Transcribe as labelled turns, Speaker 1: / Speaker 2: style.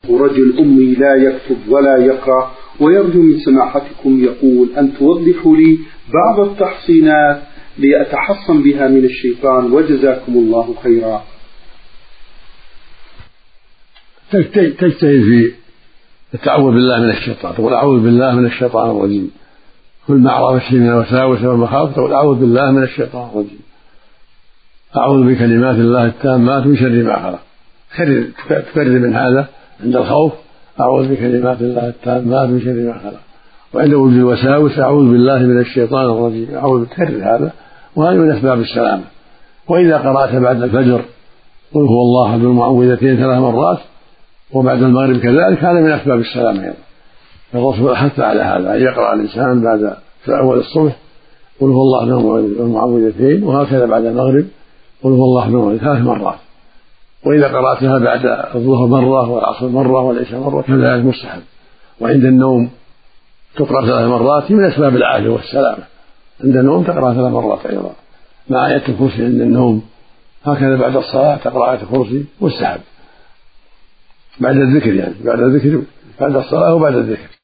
Speaker 1: رجل أمي لا يكتب ولا يقرأ، ويرجو من سماحتكم يقول أن توضحوا لي بعض التحصينات لأتحصن بها من الشيطان، وجزاكم الله خيرا.
Speaker 2: تجتهد في التعوذ بالله من الشيطان، تقول أعوذ بالله من الشيطان الرجيم. كل ما عرفت من الوساوس والمخاوف تقول أعوذ بالله من الشيطان الرجيم، أعوذ بكلمات الله التامات من شر ما خلق. تكرر من هذا عند الخوف أعوذ بكلمات الله التامات من شر ما خلق، وعند وجود الوساوس أعوذ بالله من الشيطان الرجيم. تكرر هذا، وهذا من أسباب السلامة. وإذا قرأت بعد الفجر قل هو الله أحد المعوذتين 3 مرات، وبعد المغرب كذلك، هذا من أسباب السلامة أيضا. الرسول حث على هذا، أن يقرأ الإنسان بعد في أول الصبح قل هو الله أحد المعوذتين، وهكذا بعد المغرب قل هو الله أحد المعوذتين 3 مرات. وإذا قرأتها بعد الظهر مرة والعصر مرة والعشاء مرة كذلك مستحب. وعند النوم تقرأ 3 مرات من أسباب العافية والسلامة. عند النوم تقرأ 3 مرات أيضا مع آية الكرسي عند النوم. هكذا بعد الصلاة تقرأ آية الكرسي مستحب بعد الذكر، يعني بعد الذكر، بعد الصلاة وبعد الذكر.